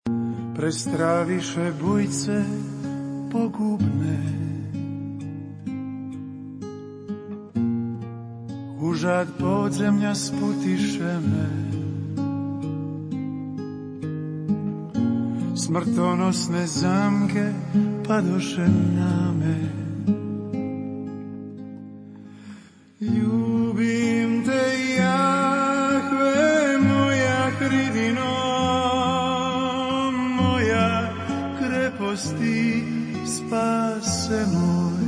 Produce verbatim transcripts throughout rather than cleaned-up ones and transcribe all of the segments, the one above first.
Prestraviše bujce pogubne, užad podzemlja sputiše me, smrtonosne zamke padoše na me. Ljubim te, Jahve, moja hridino, moja kreposti, spase moj.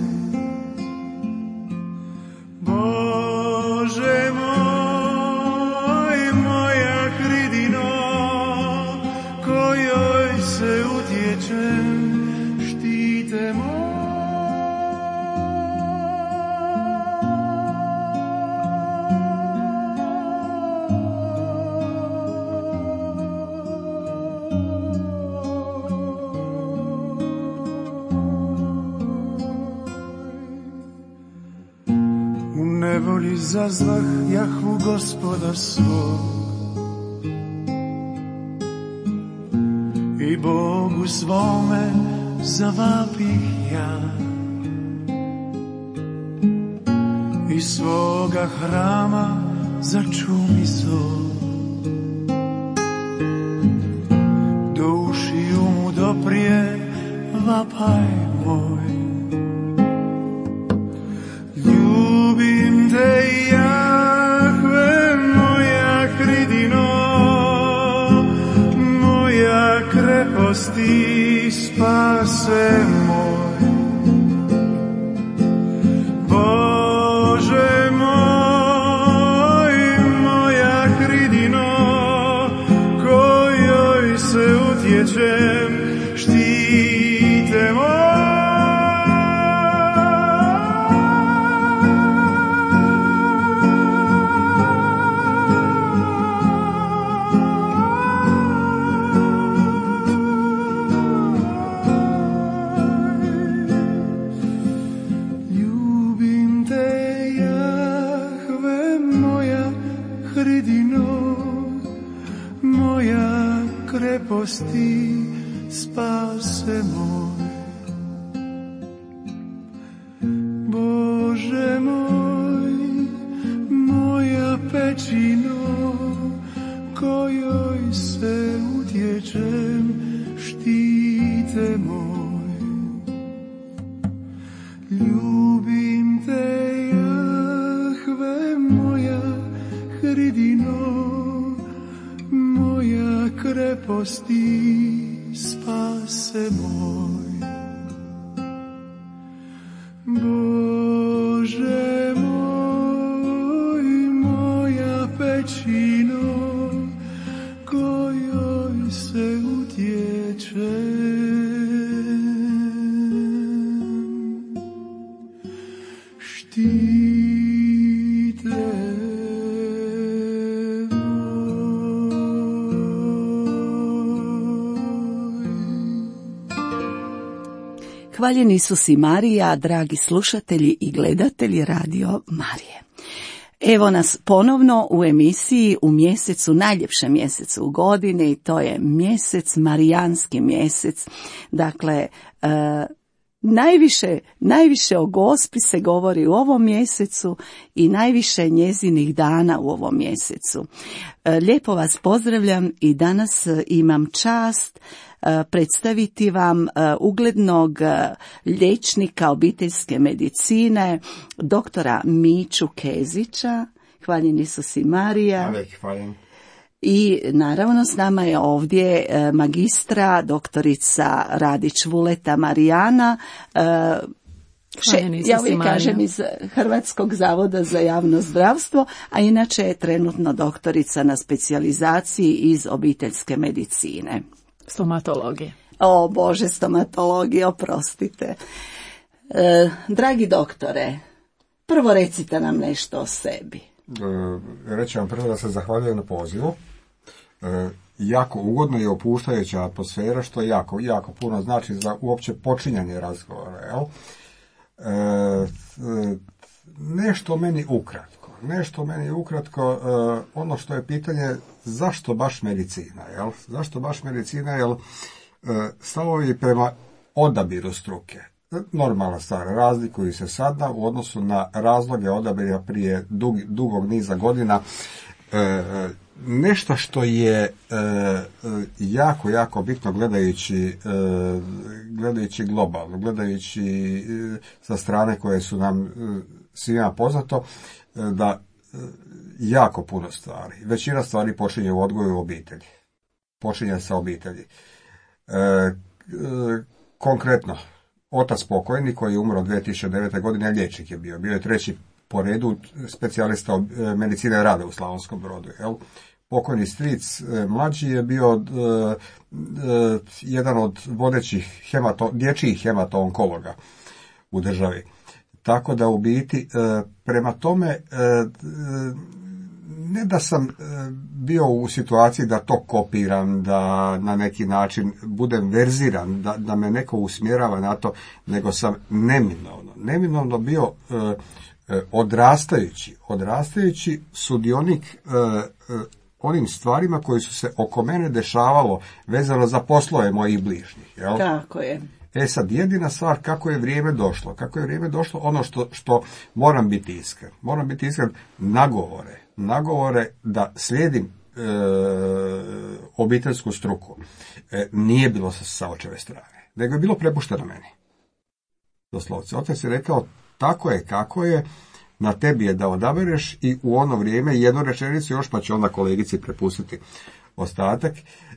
Bože moj, moja hridino, kojoj se utječem, štite moj. Nevoli zazvah Jahvu Gospoda svog i Bogu svome zavapih ja. Iz svoga hrama začumi zov, do ušiju mu doprije vapaj moj. Ljubim te, Jahve, moja hridino, moja kreposti, spase moj. Bože moj, moja hridino, kojoj se utječem, štite moj. Kreposti, spase moj. Bože moj, moja pečino, kojoj se utječem, štite moj. Ljubim te, Jahve, moja hridino, moja kreposti, spase moj. Bože moj, moja pečino, kojoj se utječem, štite. Hvaljeni Isus i Marija, dragi slušatelji i gledatelji Radio Marije. Evo nas ponovno u emisiji u mjesecu, najljepšem mjesecu u godini, to je mjesec, marijanski mjesec. Dakle, e, najviše, najviše o Gospi se govori u ovom mjesecu i najviše njezinih dana u ovom mjesecu. E, lijepo vas pozdravljam i danas imam čast predstaviti vam uglednog liječnika obiteljske medicine, doktora Miću Kezića. Hvaljen Isus i Marija. Hvaljen. I naravno s nama je ovdje magistra, doktorica Radić Vuleta Marijana, Še, ja uvijek kažem iz Hrvatskog zavoda za javno zdravstvo, a inače je trenutno doktorica na specijalizaciji iz obiteljske medicine. Stomatologije. O Bože, stomatologije, oprostite. E, dragi doktore, prvo recite nam nešto o sebi. E, reći vam prvo da se zahvaljujem na pozivu. E, jako ugodno i opuštajuća atmosfera, što jako, jako puno znači za uopće počinjanje razgovora. Jel? E, nešto meni ukratko. nešto meni ukratko, ono što je pitanje zašto baš medicina, jel? Zašto baš medicina, jel stavovi prema odabiru struke. Normalna stvar, razlikuju se sada u odnosu na razloge odabira prije dug, dugog niza godina. E, nešto što je e, jako, jako bitno gledajući, e, gledajući globalno, gledajući e, sa strane koje su nam e, svima poznato, e, da e, jako puno stvari, većina stvari počinje u odgoju u obitelji. Počinje sa obitelji. E, e, konkretno, otac pokojni koji je umro dvije tisuće devete. godine, liječnik je bio. Bio je treći po redu specijalista medicine rada u Slavonskom Brodu. Jel? Pokojni stric mlađi je bio uh, uh, jedan od vodećih hemato, dječjih hemato-onkologa u državi. Tako da u biti uh, prema tome uh, ne da sam bio u situaciji da to kopiram, da na neki način budem verziran, da, da me neko usmjerava na to, nego sam neminovno, neminovno bio eh, odrastajući, odrastajući sudionik eh, onim stvarima koji su se oko mene dešavalo vezano za poslove mojih bližnjih. Jel? Tako je. E sad, jedina stvar kako je vrijeme došlo, kako je vrijeme došlo, ono što, što moram biti iskren, moram biti iskren, nagovore, nagovore da slijedim e, obiteljsku struku, e, nije bilo sa, sa očeve strane, nego je bilo prepušteno meni. Doslovce, otac je rekao, tako je kako je, na tebi je da odabereš i u ono vrijeme jednu rečenicu još, pa će onda kolegici prepustiti ostatak. E,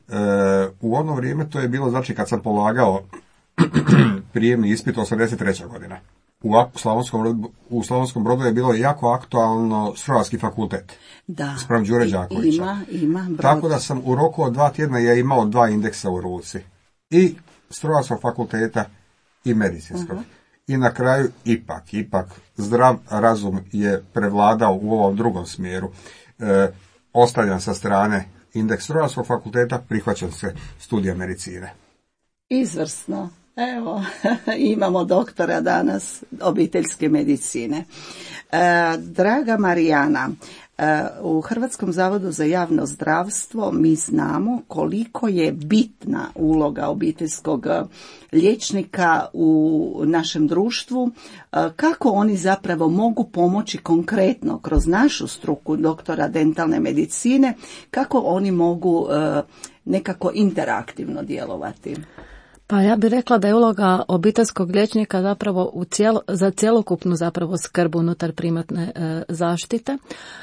u ono vrijeme to je bilo, znači kad sam polagao prijemni ispit, osamdeset treća. godina. U Slavonskom, u Slavonskom Brodu je bilo jako aktualno Strojarski fakultet. Da. Spram Đure Đakovića. Ima, ima. Brod. Tako da sam u roku od dva tjedna je imao dva indeksa u ruci. I Strojarskog fakulteta i medicinskog. Uh-huh. I na kraju ipak, ipak zdrav razum je prevladao u ovom drugom smjeru. E, ostavljam sa strane indeks Strojarskog fakulteta, prihvaćam se studija medicine. Izvrsno. Evo, imamo doktora danas obiteljske medicine. E, draga Marijana, e, u Hrvatskom zavodu za javno zdravstvo mi znamo koliko je bitna uloga obiteljskog liječnika u našem društvu, e, kako oni zapravo mogu pomoći konkretno kroz našu struku doktora dentalne medicine, kako oni mogu e, nekako interaktivno djelovati. Pa ja bih rekla da je uloga obiteljskog liječnika zapravo u cijelo, za cjelokupnu zapravo skrb unutar primarne e, zaštite.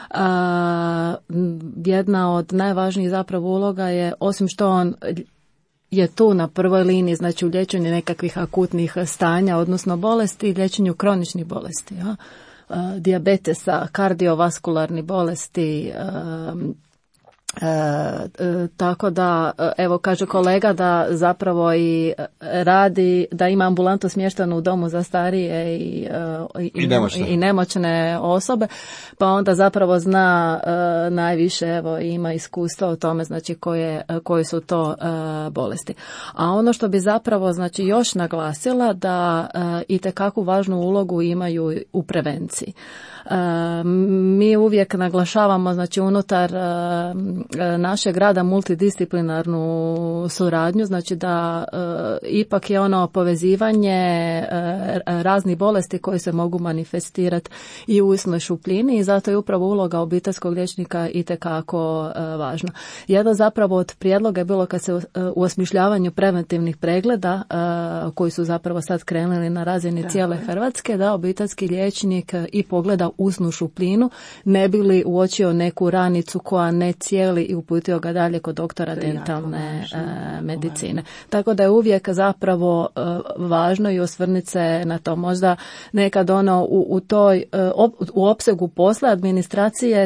A, jedna od najvažnijih zapravo uloga je, osim što on je tu na prvoj liniji, znači u liječenju nekakvih akutnih stanja, odnosno bolesti, liječenju kroničnih bolesti, ja? A, dijabetesa, kardiovaskularnih bolesti, a, E, e, tako da, evo kaže kolega da zapravo i radi, da ima ambulantu smještenu u domu za starije i, i, I, nemoćne. i, i nemoćne osobe, pa onda zapravo zna e, najviše, evo ima iskustva o tome, znači koje, koje su to e, bolesti. A ono što bi zapravo znači još naglasila da e, itekakvu važnu ulogu imaju u prevenciji. E, mi uvijek naglašavamo znači unutar e, našeg rada multidisciplinarnu suradnju, znači da e, ipak je ono povezivanje e, raznih bolesti koje se mogu manifestirati i u usnoj šupljini i zato je upravo uloga obiteljskog liječnika itekako e, važna. Jedan zapravo od prijedloga je bilo kad se u, u osmišljavanju preventivnih pregleda e, koji su zapravo sad krenuli na razini Tako cijele je. Hrvatske, da obiteljski liječnik i pogleda usnu šupljinu, ne bi li uočio neku ranicu koja ne cijeli i uputio ga dalje kod doktora dentalne uh, medicine. Tako da je uvijek zapravo uh, važno i osvrniti se na to. Možda nekad ono u, u toj uh, op, u opsegu posla administracije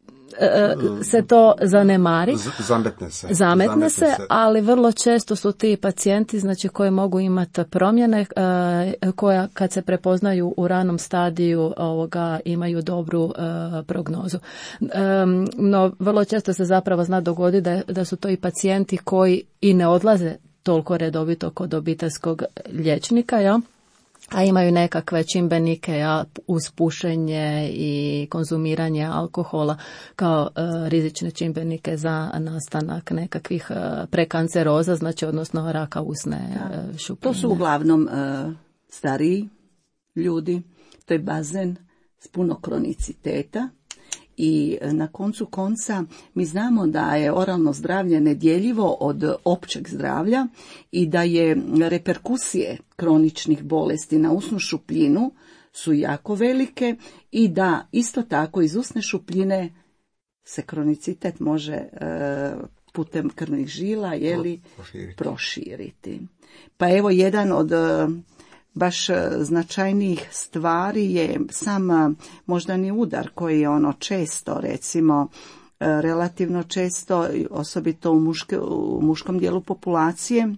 se to zanemari. Zametne se. Zametne, Zametne se, se, ali vrlo često su ti pacijenti znači koji mogu imati promjene koja kad se prepoznaju u ranom stadiju ovoga imaju dobru uh, prognozu. Um, no vrlo često se zapravo zna dogoditi da, da su to i pacijenti koji i ne odlaze toliko redovito kod obiteljskog liječnika, ja? a imaju nekakve čimbenike, ja, uz pušenje i konzumiranje alkohola kao e, rizične čimbenike za nastanak nekakvih e, prekanceroza, znači odnosno raka usne e, šupljine. To su uglavnom e, stariji ljudi, to je bazen s puno kroniciteta. I na koncu konca mi znamo da je oralno zdravlje nedjeljivo od općeg zdravlja i da je reperkusije kroničnih bolesti na usnu šupljinu su jako velike i da isto tako iz usne šupljine se kronicitet može e, putem krvnih žila jeli, proširiti. proširiti. Pa evo jedan od baš značajnijih stvari je sam moždani udar koji je ono često, recimo relativno često, osobito u, muške, u muškom dijelu populacije,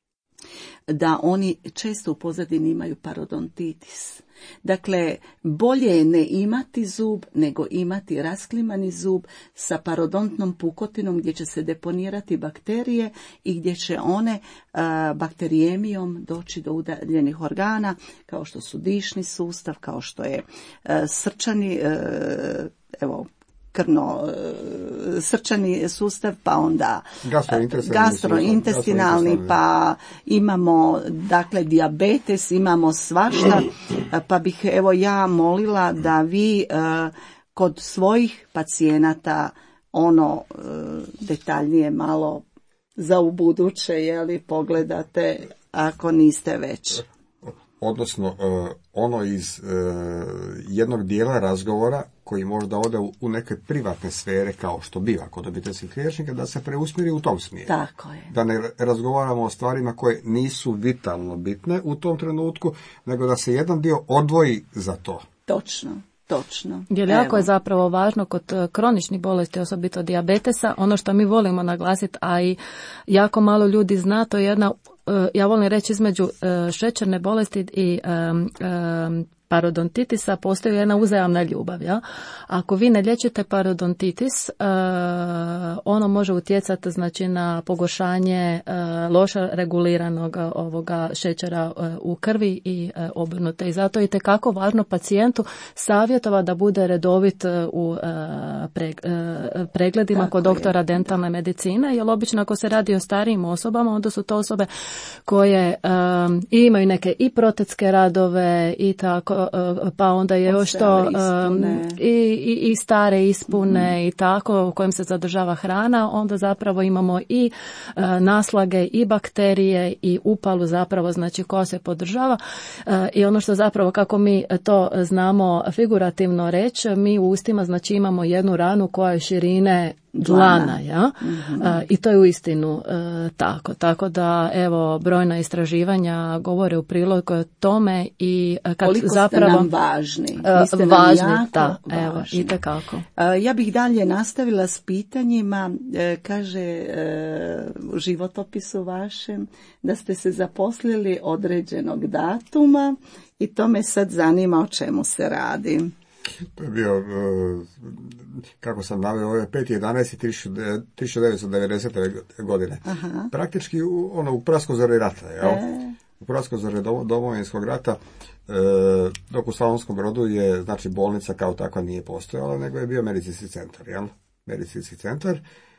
da oni često u pozadini imaju parodontitis. Dakle, bolje je ne imati zub, nego imati rasklimani zub sa parodontnom pukotinom gdje će se deponirati bakterije i gdje će one a, bakterijemijom doći do udaljenih organa, kao što su dišni sustav, kao što je a, srčani, a, evo, krvno srčani sustav, pa onda gastrointestinalni, pa imamo dakle dijabetes, imamo svašta, pa bih evo ja molila da vi kod svojih pacijenata ono detaljnije malo za ubuduće, je li, pogledate ako niste već. Odnosno ono iz jednog dijela razgovora koji možda ode u neke privatne sfere, kao što biva kod obiteljskih liječnika, da se preusmjeri u tom smjeru. Tako je. Da ne razgovaramo o stvarima koje nisu vitalno bitne u tom trenutku, nego da se jedan dio odvoji za to. Točno. Točno. Jer jako je zapravo važno kod kroničnih bolesti, osobito dijabetesa, ono što mi volimo naglasiti, a i jako malo ljudi zna, to je jedna, ja volim reći, između šećerne bolesti i um, um, parodontitisa postoji jedna uzajamna ljubav. Ja? Ako vi ne liječite parodontitis, uh, ono može utjecati znači na pogoršanje uh, loše reguliranog uh, ovoga šećera uh, u krvi i uh, obrnuto. I zato je itekako važno pacijentu savjetova da bude redovit uh, u uh, preg, uh, pregledima Tako kod doktora je. dentalne medicine, jer obično ako se radi o starijim osobama, onda su to osobe koje um, imaju neke i protetske radove i tako, pa onda je još to um, i, i, i stare ispune mm. i tako u kojem se zadržava hrana, onda zapravo imamo i uh, naslage i bakterije i upalu zapravo, znači koja se podržava uh, i ono što zapravo, kako mi to znamo figurativno reći, mi u ustima znači imamo jednu ranu koja je širine dlana, ja? Mm-hmm. Uh, i to je uistinu uh, tako. Tako da, evo, brojna istraživanja govore u prilog tome i uh, kad koliko zapravo... ste nam važni. Uh, ste važni, nam jako da, važni. evo, itekako. Uh, ja bih dalje nastavila s pitanjima. Uh, kaže uh, u životopisu vašem da ste se zaposlili određenog datuma i to me sad zanima o čemu se radi. To je bio, kako sam naveo, ovo je peti jedanaesti tisuću devetsto devedesete. godine. Aha. Praktički ono, u praskozori rata, jel? E. U praskozori Domovinskog rata, dok u Slavonskom Brodu je, znači, bolnica kao takva nije postojala, nego je bio medicinski centar, jel? Medicinski centar.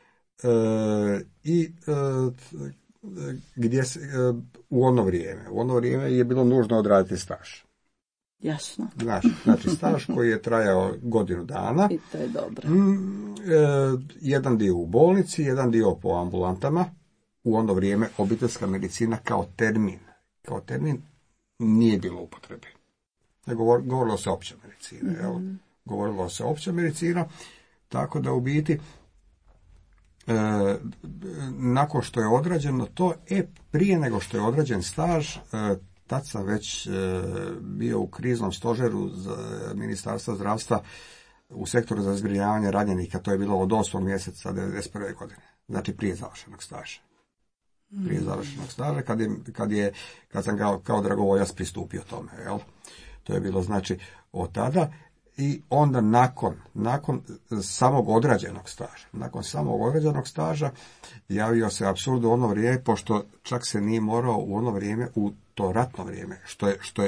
I gdje se, u ono vrijeme, u ono vrijeme je bilo nužno odraditi staž. Jasno. Znači, znači staž koji je trajao godinu dana. I to je dobro. Mm, e, jedan dio u bolnici, jedan dio po ambulantama. U ono vrijeme obiteljska medicina kao termin, kao termin nije bilo upotrebe. Govor, govorilo se opća medicina. Mm-hmm. Jel? Govorilo se opća medicina, tako da u biti e, nakon što je odrađeno to, e, prije nego što je odrađen staž, e, tad sam već e, bio u kriznom stožeru za Ministarstva zdravstva u sektoru za zbrinjavanje ranjenika. To je bilo od osmog mjeseca devedeset prve. godine. Znači prije završenog staža. Prije završenog staža, kad, je, kad, je, kad sam kao, kao dragovoljac pristupio tome. Jel? To je bilo znači od tada. I onda nakon, nakon samog odrađenog staža, nakon samog odrađenog staža javio se apsurd u ono vrijeme, pošto čak se nije morao u ono vrijeme, u to ratno vrijeme, što je, što je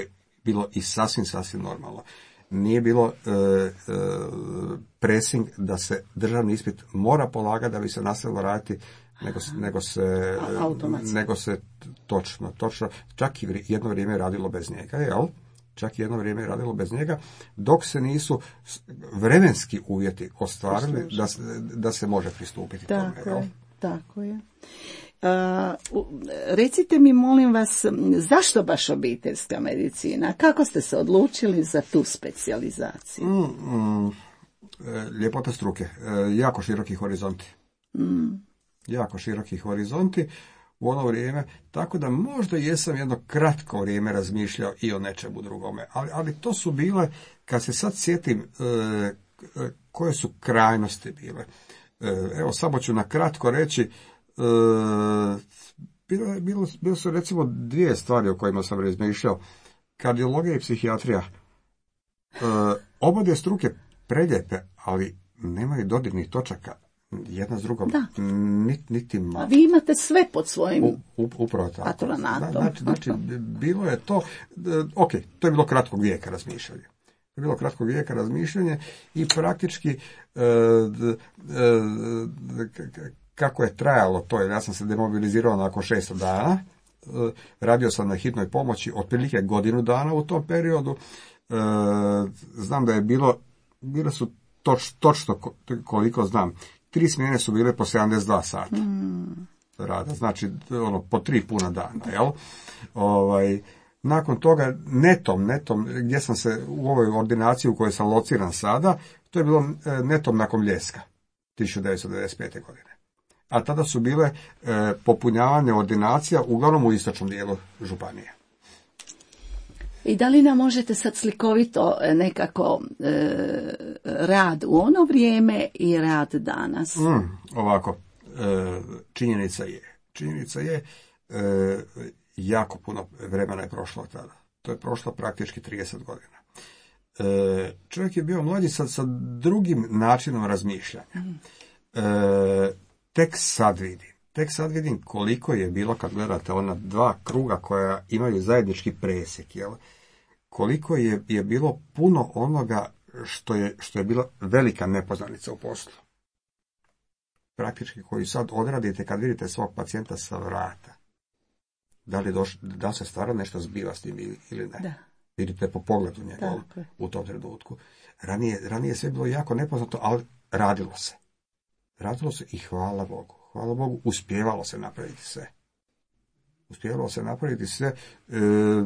bilo i sasvim, sasvim normalno. Nije bilo e, e, pressing da se državni ispit mora polagati da bi se nastavilo raditi, nego, nego se, nego se točno, točno, čak i jedno vrijeme je radilo bez njega, jel? Čak i jedno vrijeme je radilo bez njega, dok se nisu vremenski uvjeti ostvarili da se, da se može pristupiti tako tome, jel? Je, tako je. Uh, recite mi, molim vas, zašto baš obiteljska medicina? Kako ste se odlučili za tu specijalizaciju? Mm, mm, ljepota struke, jako široki horizonti. Mm. Jako široki horizonti u ono vrijeme, tako da možda jesam jedno kratko vrijeme razmišljao i o nečemu drugome, ali, ali to su bile, kad se sad sjetim, e, koje su krajnosti bile. E, evo, samo ću na kratko reći, e, bilo, bilo, bilo su recimo dvije stvari o kojima sam razmišljao. Kardiologija i psihijatrija. E, oba dvije struke prelijepe, ali nemaju dodirnih točaka jedna s drugom, niti, niti malo. A vi imate sve pod svojim u, u, upravo tako. patronatom. Znači, znači, bilo je to, ok, to je bilo kratkog vijeka razmišljanje. To je bilo kratkog vijeka razmišljanje i praktički e, e, kako je trajalo to, jer ja sam se demobilizirao nakon šest dana, e, radio sam na hitnoj pomoći otprilike godinu dana u tom periodu, e, znam da je bilo, bile su toč, točno koliko znam, tri smjene su bile po sedamdeset dva sata mm. rada, znači ono, po tri puna dana, jel? Ovaj, nakon toga netom, netom, gdje sam se u ovoj ordinaciji u kojoj sam lociran sada, to je bilo netom nakon Bljeska, tisuću devetsto devedeset pete. godine. A tada su bile e, popunjavanje ordinacija uglavnom u istočnom dijelu županije. I da li nam možete sad slikovito nekako e, rad u ono vrijeme i rad danas? Mm, ovako, e, činjenica je. Činjenica je, e, jako puno vremena je prošlo od tada. To je prošlo praktički trideset godina. E, čovjek je bio mlađi sa, sa drugim načinom razmišljanja. E, tek sad vidim. Tek sad vidim koliko je bilo, kad gledate ona dva kruga koja imaju zajednički presjek, jel? Koliko je, je bilo puno onoga što je, što je bila velika nepoznanica u poslu. Praktički koju sad odradite kad vidite svog pacijenta sa vrata. Da li, doš, da se stvarno nešto zbiva s njim ili, ili ne. Da. Vidite po pogledu njegovom u tom trenutku. Ranije, ranije sve bilo jako nepoznato, ali radilo se. Radilo se i hvala Bogu. Hvala Bogu, uspjevalo se napraviti sve. Uspjevalo se napraviti sve. E,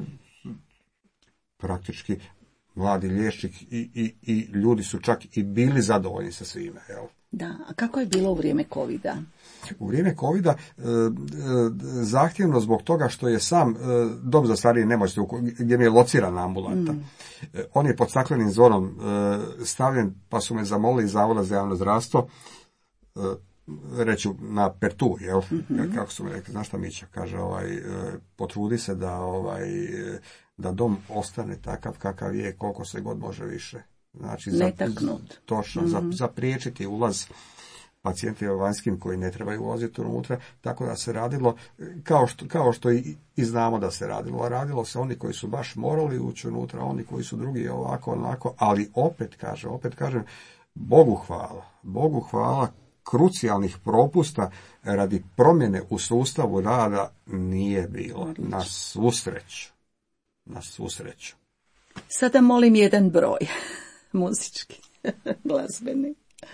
praktički mladi liječnik i, i, i ljudi su čak i bili zadovoljni sa svime. Jel? Da, a kako je bilo u vrijeme covida? U vrijeme covida e, e, zahtjevno zbog toga što je sam e, dom za starije nemoćne, gdje mi je locirana ambulanta. Mm. E, on je pod staklenim zvonom e, stavljen, pa su me zamolili iz Zavoda za javno zdravstvo, e, reću na pertu, jel? Mm-hmm. Kako su mi rekli, znaš šta Mića, kaže, ovaj, e, potrudi se da, ovaj, da dom ostane takav kakav je, koliko se god može više. Znači, za, točno, mm-hmm. za, zapriječiti ulaz pacijentima vanjskim koji ne trebaju ulaziti unutra, tako da se radilo, kao što, kao što i, i znamo da se radilo, a radilo se oni koji su baš morali ući unutra, oni koji su drugi ovako, onako, ali opet kažem, opet kažem, Bogu hvala, Bogu hvala, krucijalnih propusta radi promjene u sustavu rada nije bilo, na svu sreću, na svu sreću. Sada molim jedan broj, muzički, glazbeni.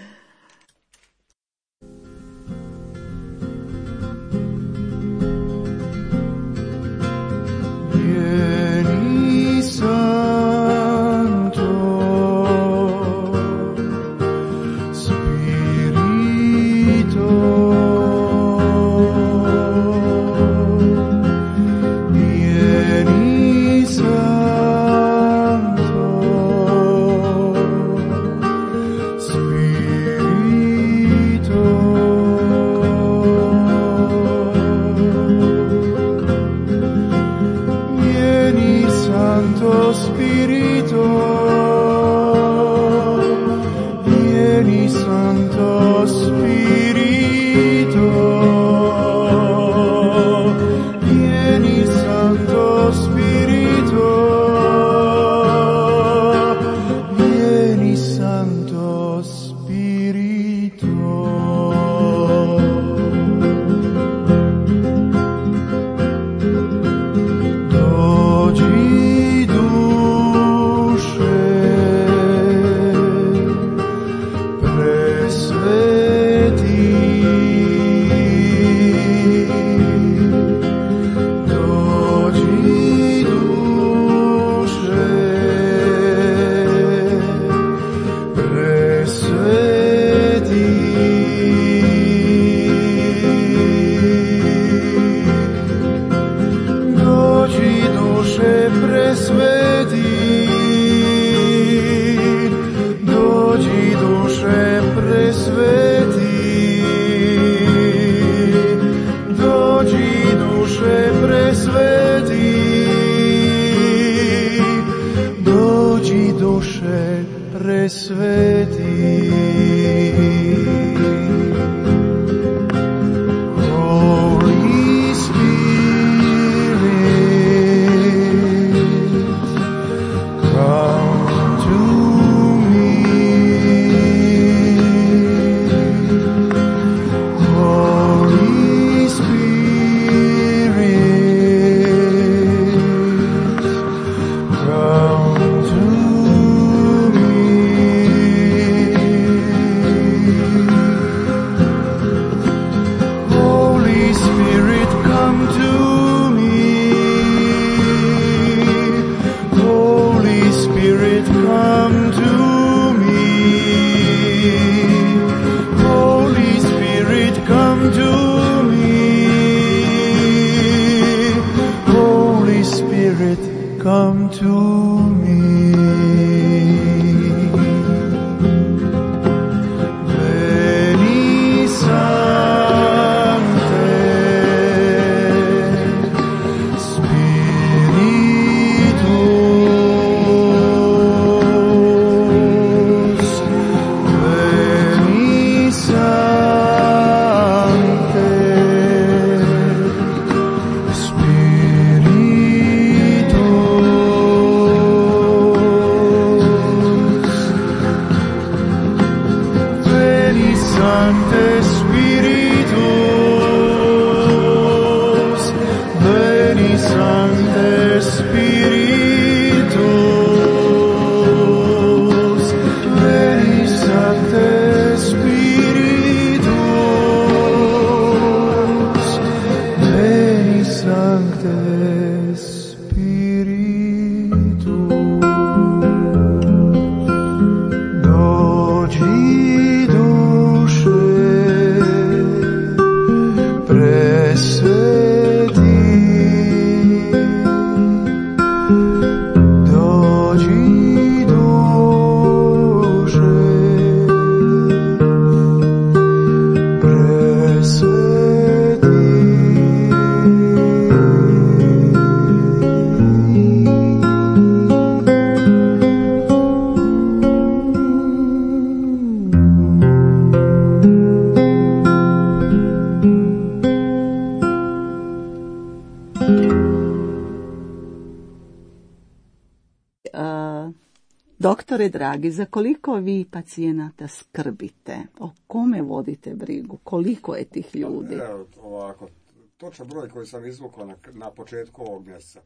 Vieni Santo, Spirito, vieni Santo, Spirito. Vieni presveti. Holy Spirit, come to me. Holy Spirit, come to me. Holy Spirit, come to me. Holy Spirit, come to me. Holy Spirit, come to me. Holy Spirit, come to me. Veni Sancte Spiritus, Veni Sancte Spiritus, Veni Sancte Spiritus, Veni Sancte Spiritus, Veni Sancte Spiritus. Dođi duše presveti, dođi duše Doktore dragi, za koliko vi pacijenata skrbite? O kome vodite brigu? Koliko je tih ljudi? Evo, ovako, točan broj koji sam izvukao na, na početku ovog mjeseca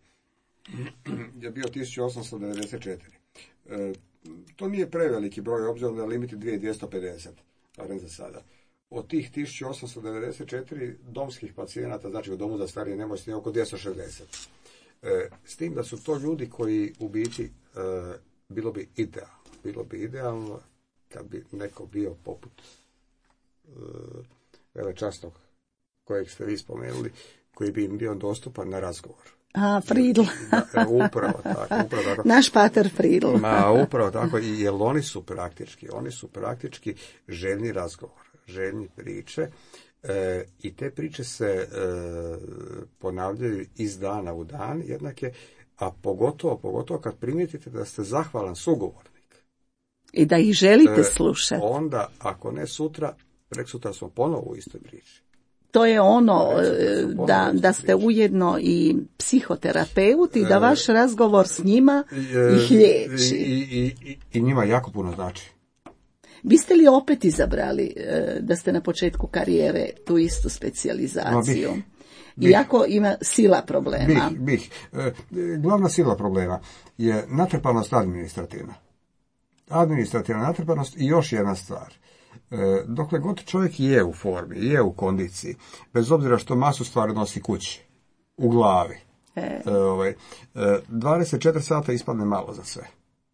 je bio tisuću osamsto devedeset četiri. E, to nije preveliki broj, obzirom da je limit dvije tisuće dvjesto pedeset, barem za sada. Od tih tisuću osamsto devedeset četiri domskih pacijenata, znači u domu za starije nemoćne, oko dvjesto šezdeset. E, s tim da su to ljudi koji u biti e, bilo bi idealno. Bilo bi idealno kad bi neko bio poput e, velečasnog kojeg ste vi spomenuli, koji bi im bio dostupan na razgovor. A, Friedl. Da, upravo tako. Upravo tako. Naš pater Friedl. Ma, upravo tako, jer oni su praktički, oni su praktički željni razgovor, željni priče. E, i te priče se e, ponavljaju iz dana u dan jednake, a pogotovo, pogotovo kad primijetite da ste zahvalan sugovornik. I da ih želite e, slušati. Onda, ako ne sutra, preksutra smo ponovo u istoj priči. To je ono da, da ste ujedno i psihoterapeut i da vaš razgovor s njima ih liječi. I, i, i, i njima jako puno znači. Biste li opet izabrali da ste na početku karijere tu istu specijalizaciju? No, bih, bih. Iako ima sila problema. Bih, bih. E, glavna sila problema je natrpanost administrativna. Administrativna natrpanost i još jedna stvar. E, dokle god čovjek je u formi, je u kondiciji, bez obzira što masu stvari nosi kući, u glavi, e. E, ovaj, e, dvadeset četiri sata ispadne malo za sve.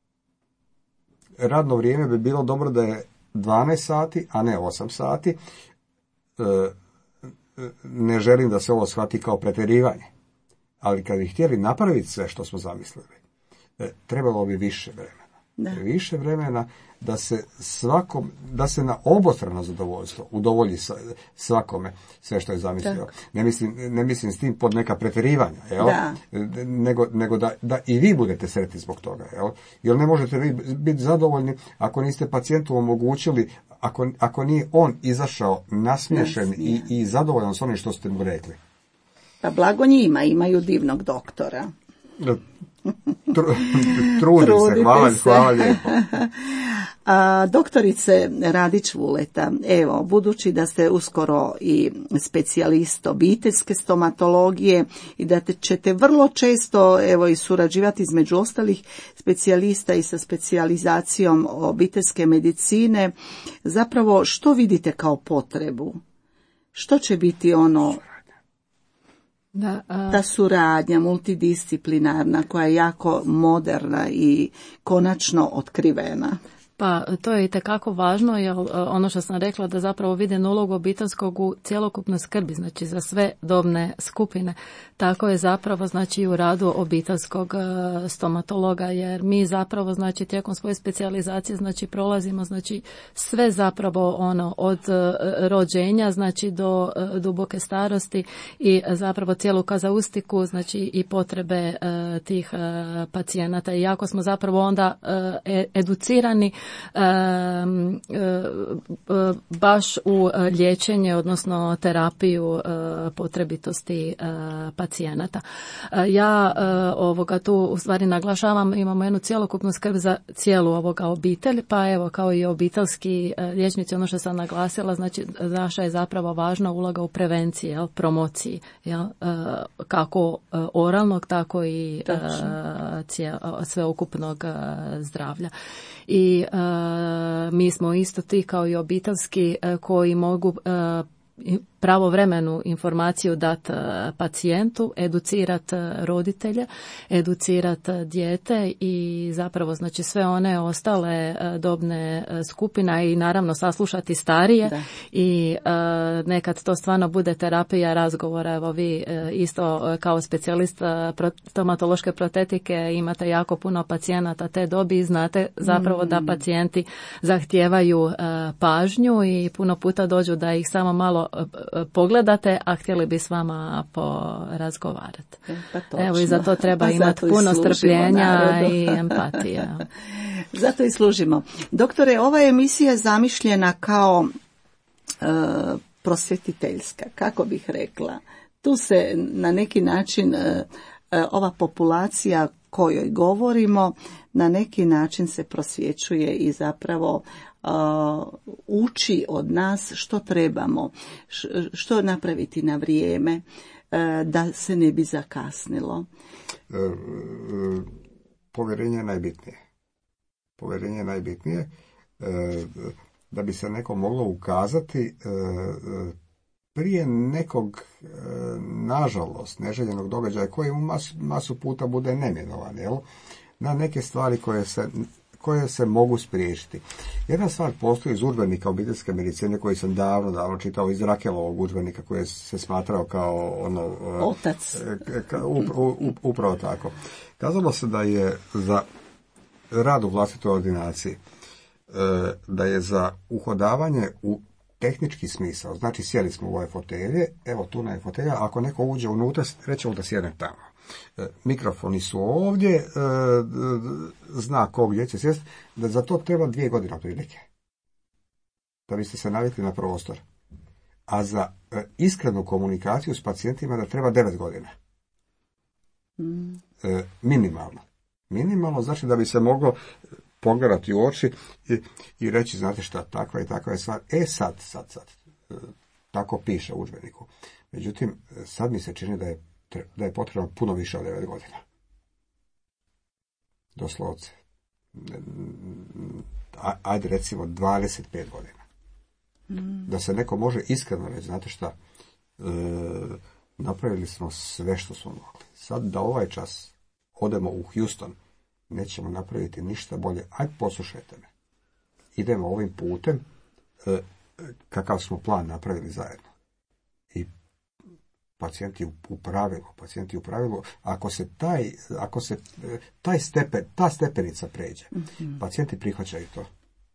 Radno vrijeme bi bilo dobro da je dvanaest sati, a ne osam sati. E, ne želim da se ovo shvati kao pretjerivanje, ali kad bi htjeli napraviti sve što smo zamislili, e, trebalo bi više vremena. Da. Više vremena da se svakom, da se na obostrano zadovoljstvo udovolji svakome sve što je zamislio. Ne mislim, ne mislim s tim pod neka pretjerivanja, jel? Da. Nego, nego da, da i vi budete sretni zbog toga, jel? Jer ne možete vi biti zadovoljni ako niste pacijentu omogućili, ako, ako nije on izašao nasmiješen i, i zadovoljan s onim što ste mu rekli. Pa blago njima, imaju divnog doktora. Tru, trudim se, hvala, se. hvala lijepo. A, doktorice Radić Vuleta, evo, budući da ste uskoro i specijalist obiteljske stomatologije i da te ćete vrlo često evo i surađivati između ostalih specijalista i sa specijalizacijom obiteljske medicine, zapravo što vidite kao potrebu? Što će biti ono... Da, a... ta suradnja multidisciplinarna koja je jako moderna i konačno otkrivena? Pa to je itekako važno, jer ono što sam rekla da zapravo vide ulogu obiteljskog u cjelokupnoj skrbi, znači za sve dobne skupine. Tako je zapravo znači i u radu obiteljskog stomatologa, jer mi zapravo znači tijekom svoje specijalizacije znači prolazimo znači sve zapravo ono od rođenja znači do duboke starosti i zapravo cijelu kazaustiku znači i potrebe tih pacijenata. I jako smo zapravo onda educirani baš u liječenje, odnosno terapiju potrebitosti pacijenata. Ja ovoga tu u stvari naglašavam, imamo jednu cjelokupnu skrb za cijelu ovoga obitelj, pa evo kao i obiteljski liječnici, ono što sam naglasila, znači naša je zapravo važna uloga u prevenciji, jel, promociji, jel, kako oralnog, tako i cijel, sveukupnog zdravlja. I uh, mi smo isto ti kao i obiteljski uh, koji mogu uh, pravovremenu informaciju dati pacijentu, educirati roditelje, educirati dijete i zapravo znači sve one ostale dobne skupine i naravno saslušati starije. Da. I uh, nekad to stvarno bude terapija razgovora. Evo vi uh, isto kao specijalist uh, stomatološke protetike imate jako puno pacijenata te dobi i znate zapravo mm. da pacijenti zahtijevaju uh, pažnju i puno puta dođu da ih samo malo uh, pogledate, a htjeli bi s vama porazgovarati. Pa evo i za to treba pa imati puno strpljenja i empatije. Zato i služimo. Doktore, ova emisija je zamišljena kao e, prosvjetiteljska, kako bih rekla. Tu se na neki način e, ova populacija kojoj govorimo na neki način se prosvjećuje i zapravo Uh, uči od nas što trebamo, š, što napraviti na vrijeme, uh, da se ne bi zakasnilo. E, e, povjerenje je najbitnije. Povjerenje je najbitnije. E, da bi se neko moglo ukazati e, prije nekog e, nažalost neželjenog događaja koji u mas, masu puta bude neminovan, jel? Na neke stvari koje se koje se mogu spriječiti. Jedna stvar postoji iz udžbenika obiteljske medicine koji sam davno, davno čitao, iz Rakelovog udžbenika koji se smatrao kao ono... Otac. Ka, up, up, upravo tako. Kazalo se da je za rad u vlastitoj ordinaciji, da je za uhodavanje u tehnički smisao, znači sjeli smo u ove fotelje, evo tu na fotelja, ako neko uđe unutra, rećemo da sjedne tamo. Mikrofoni su ovdje, zna ko gdje će sjesti, da za to treba dvije godine prilike. Da biste se navikli na prostor. A za iskrenu komunikaciju s pacijentima da treba devet godina. Mm. Minimalno. Minimalno znači da bi se moglo pogledati u oči i, i reći, znate šta, takva i takva je stvar. E sad, sad, sad. Tako piše u udžbeniku. Međutim, sad mi se čini da je da je potrebno puno više od devet godina. Doslovce. Ajde recimo dvadeset pet godina. Mm. Da se neko može iskreno reći, znate šta, e, napravili smo sve što smo mogli. Sad da ovaj čas odemo u Houston, nećemo napraviti ništa bolje. Ajde poslušajte me. Idemo ovim putem, e, kakav smo plan napravili zajedno. I pacijenti u, u pravilu, pacijenti u pravilu, ako se taj, ako se taj stepen, ta stepenica pređe, mm-hmm. pacijenti prihvaćaju to.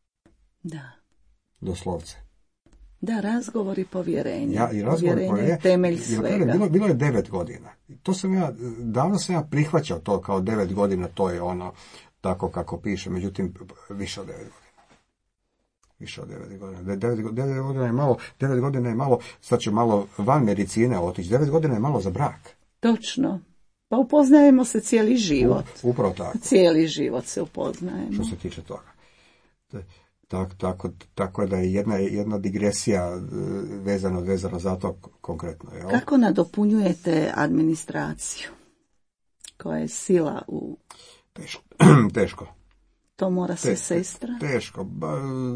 Da. Doslovce. Da, razgovor i povjerenje. Ja, i razgovor povjerenje povjerenje, je temelj svega. Bilo, bilo je devet godina. To sam ja, davno sam ja prihvaćao to kao devet godina, to je ono, tako kako piše, međutim, više od devet godina. Više od devet godina. Devet, devet godina je malo, devet godina je malo, sad će malo van medicine otići, devet godina je malo za brak. Točno. Pa upoznajemo se cijeli život. U, upravo tako. Cijeli život se upoznajemo. Što se tiče toga. Tako, tako, tako da je jedna, jedna digresija vezano, vezano za to konkretno. Jel? Kako nadopunjujete administraciju? Koja je sila u... Teško. Teško. To mora se Te, sestra? Teško. Ba,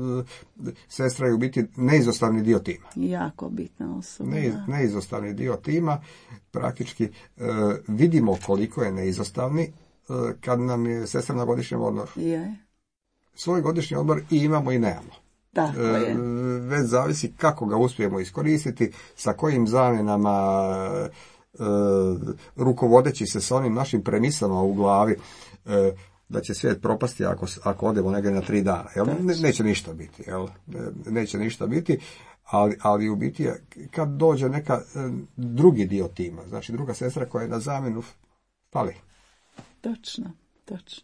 sestra je u biti neizostavni dio tima. Jako bitna osoba. Ne, neizostavni dio tima. Praktički e, vidimo koliko je neizostavni e, kad nam je sestra na godišnjem odmoru. Je. Svoj godišnji odmor i imamo i nemamo. Tako je. E, već zavisi kako ga uspijemo iskoristiti, sa kojim zamjenama, e, rukovodeći se sa onim našim premislama u glavi, e, da će svijet propasti ako, ako odemo negdje na tri dana. Jel? Ne, neće ništa biti. Jel? Neće ništa biti, ali, ali u biti kad dođe neka drugi dio tima, znači druga sestra koja je na zamjenu, fali. Točno, točno.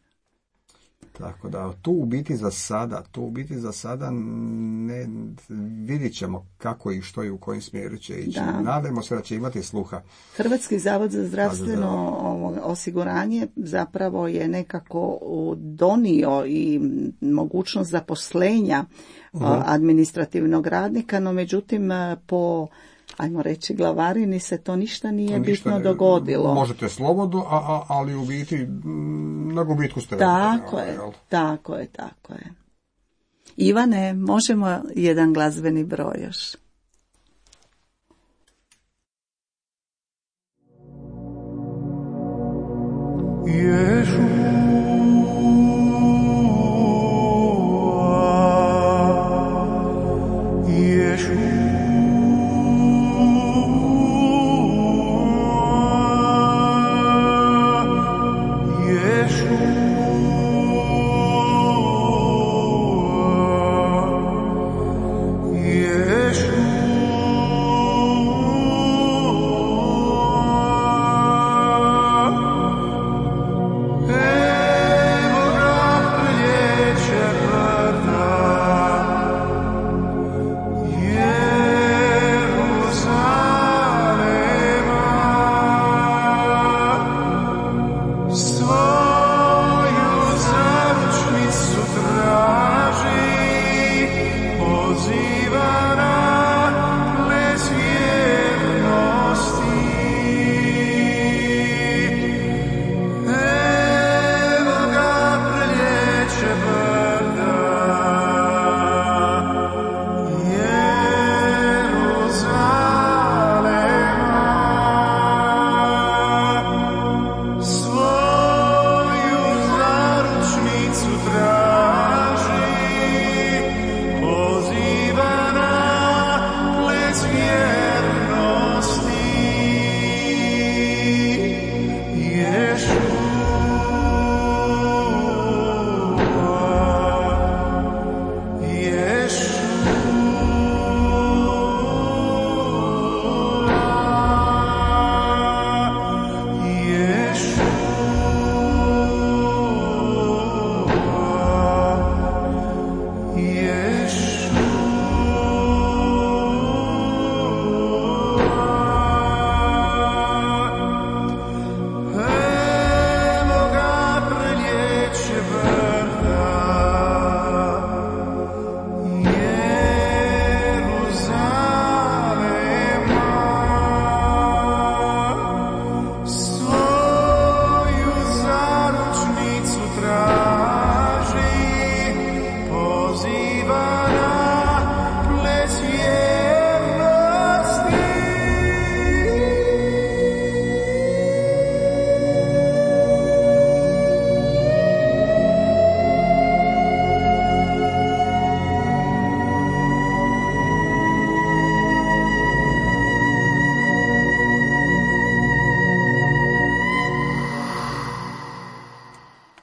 Tako da tu u biti za sada, tu u biti za sada ne vidit ćemo kako i što i u kojim smjeru će ići. Da. Nadajmo se da će imati sluha. Hrvatski zavod za zdravstveno osiguranje zapravo je nekako donio i mogućnost zaposlenja uh-huh. administrativnog radnika, no međutim po, ajmo reći, glavarini se to ništa nije to ništa bitno ne, dogodilo. Možete slobodno, a, a, ali u biti na gubitku ste. Tako je, jel? tako je, tako je. Ivane, možemo jedan glazbeni broj još?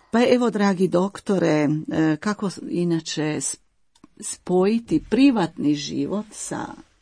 Pa evo, dragi doktore, kako inače spojiti privatni život sa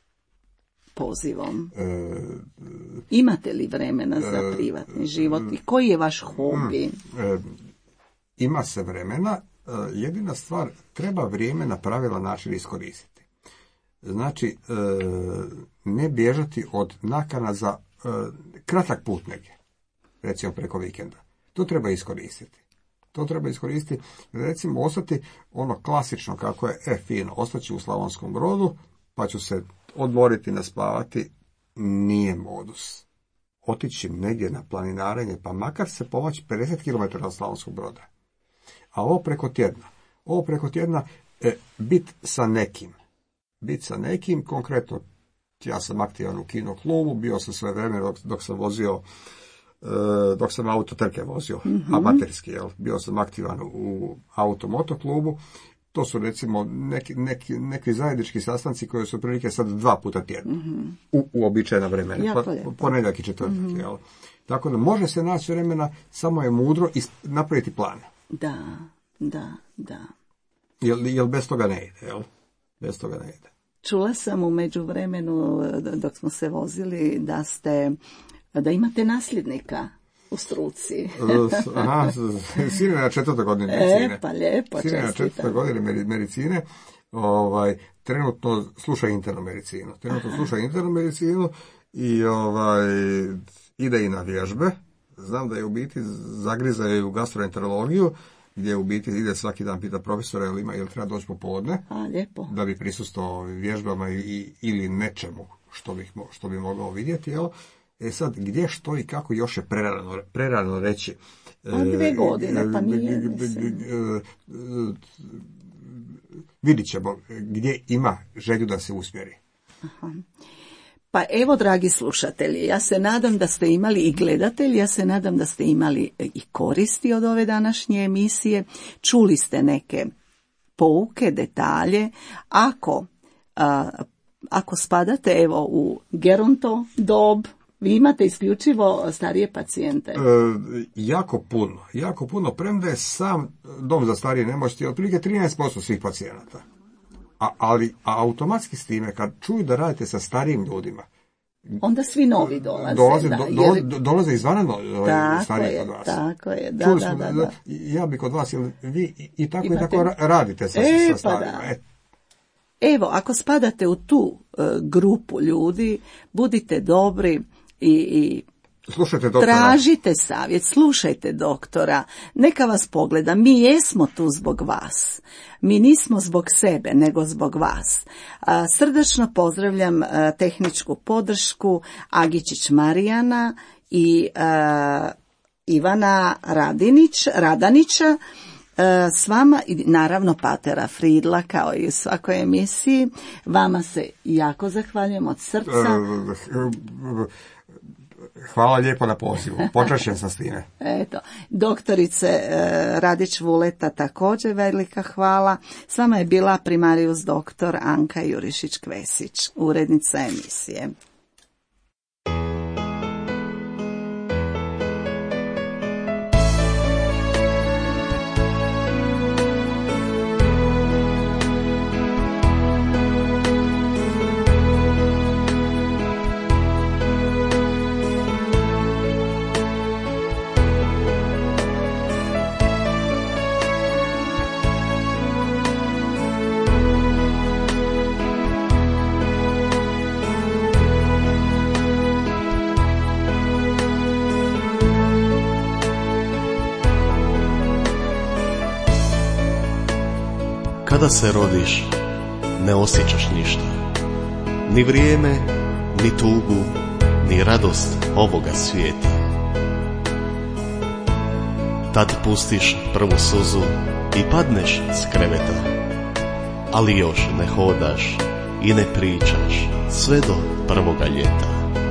pozivom? E, Imate li vremena za privatni život i koji je vaš hobi? E, ima se vremena, jedina stvar, treba vrijeme na pravilan način iskoristiti. Znači, e, ne bježati od nakana za e, kratak put negdje, recimo preko vikenda. To treba iskoristiti. To treba iskoristiti, recimo ostati ono klasično kako je, e fino, ostaću u Slavonskom Brodu, pa ću se odmoriti, naspavati, nije modus. Otići negdje na planinarenje, pa makar se pomaći pedeset kilometara od Slavonskog Broda. A ovo preko tjedna, ovo preko tjedna, e, bit sa nekim, bit sa nekim, konkretno, ja sam aktivan u kino klubu, bio sam sve vrijeme dok, dok sam vozio, e, dok sam autotrke vozio, mm-hmm. amaterski, jel, bio sam aktivan u automoto klubu. To su recimo neki, neki, neki zajednički sastanci koji su prilike sad dva puta tjedno, mm-hmm. u uobičajena vremena, pa, ponedjeljak i četvrtak, mm-hmm. jel. Tako da može se naći vremena, samo je mudro i napraviti plan. Da, da, da. Jel, jel bez toga ne ide, jel? Bez toga ne ide. Čula sam u međuvremenu, dok smo se vozili, da ste, da imate nasljednika u struci. Aha, sin je na četvrtoj godini medicine. E, pa lijepo, sin je na četvrtoj godini medicine, ovaj, trenutno sluša internu medicinu. Trenutno Aha. sluša internu medicinu i ovaj, ide i na vježbe. Znam da je u biti zagriza je u gastroenterologiju, gdje u biti ide svaki dan pita profesora jel ima, jel treba doći popodne, A, lijepo. da bi prisustvovao vježbama i, ili nečemu što, bih, što bi mogao vidjeti, jel? E sad, gdje, što i kako još je prerano, prerano reći. A dvije godine, pa nije. Vidit ćemo gdje ima želju da se usmjeri. Aha. Pa evo, dragi slušatelji, ja se nadam da ste imali i gledatelji, ja se nadam da ste imali i koristi od ove današnje emisije. Čuli ste neke pouke, detalje. Ako, a, ako spadate evo u geronto dob, vi imate isključivo starije pacijente. E, jako puno, jako puno, premda je sam dom za starije nemoćne otprilike trinaest posto svih pacijenata. A, ali a automatski s time, kad čuju da radite sa starijim ljudima, onda svi novi dolaze. Dolaze, da, do, jer... do, dolaze izvana stariji kod vas. Tako je, da, Čuli da, smo, da, da. Ja bi kod vas, jer vi i, i tako Imate... i tako radite sa, e, sa starima. Pa da. E. Evo, ako spadate u tu uh, grupu ljudi, budite dobri i... i Slušajte doktora. Tražite savjet, slušajte doktora, neka vas pogleda, mi jesmo tu zbog vas, mi nismo zbog sebe, nego zbog vas. A, srdačno pozdravljam a, tehničku podršku Agičić Marijana i a, Ivana Radinić, Radanića, a, s vama i naravno Patera Fridla kao i u svakoj emisiji. Vama se jako zahvaljujem od srca. Hvala lijepo na pozivu. Počašćen sam s time. Eto, doktorice Radić Vuleta također velika hvala. S vama je bila primarius doktor Anka Jurišić-Kvesić, urednica emisije. Kada se rodiš, ne osjećaš ništa. Ni vrijeme, ni tugu, ni radost ovoga svijeta. Tad pustiš prvu suzu i padneš s kreveta. Ali još ne hodaš i ne pričaš sve do prvoga ljeta.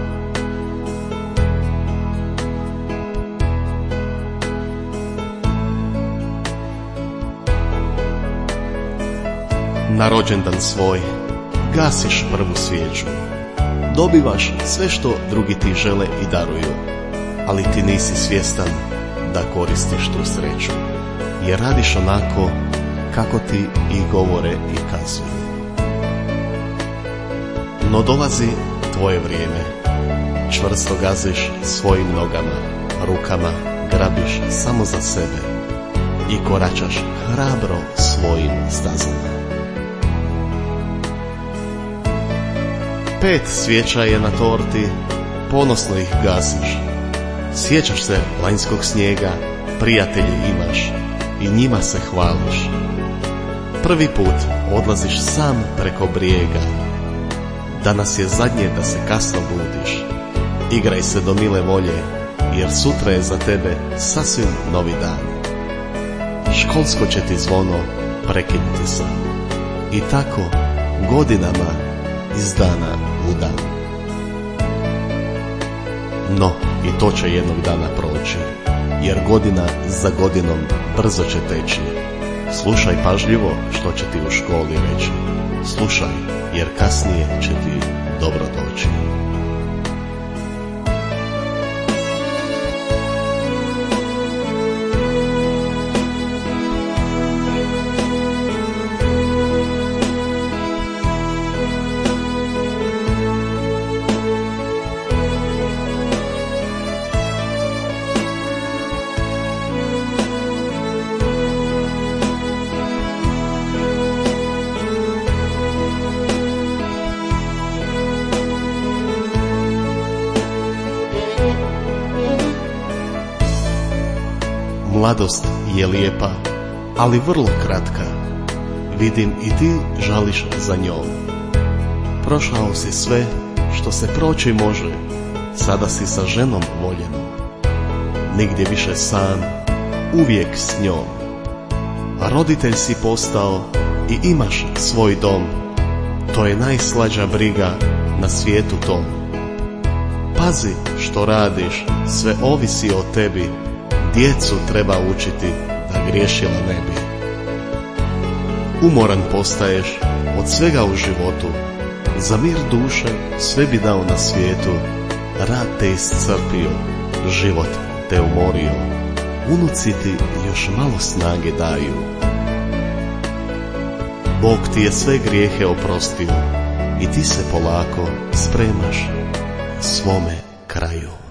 Na rođendan svoj gasiš prvu svijeću. Dobivaš sve što drugi ti žele i daruju, ali ti nisi svjestan da koristiš tu sreću. jer radiš onako kako ti i govore i kazuju. No dolazi tvoje vrijeme, čvrsto gaziš svojim nogama, rukama grabiš samo za sebe i koračaš hrabro svojim stazama. Pet svijeća je na torti, ponosno ih gaziš. Sjećaš se lanjskog snijega, prijatelji imaš i njima se hvališ. Prvi put odlaziš sam preko brijega, danas je zadnje da se kasno budiš. Igraj se do mile volje, jer sutra je za tebe sasvim novi dan. Školsko će ti zvono prekinuti sam i tako godinama iz dana u dan. No, i to će jednog dana proći, jer godina za godinom brzo će teći. Slušaj pažljivo što će ti u školi reći. Slušaj, jer kasnije će ti dobro doći. Mladost je lijepa, ali vrlo kratka. Vidim i ti žališ za njom. Prošao si sve što se proći može, sada si sa ženom voljenom. Nigdje više sam, uvijek s njom. Roditelj si postao i imaš svoj dom. To je najslađa briga na svijetu tom. Pazi što radiš, sve ovisi o tebi. Djecu treba učiti da griješila ne bi. Umoran postaješ od svega u životu. Za mir duše sve bi dao na svijetu. Rad te iscrpio, život te umorio. Unuci ti još malo snage daju. Bog ti je sve grijehe oprostio i ti se polako spremaš svome kraju.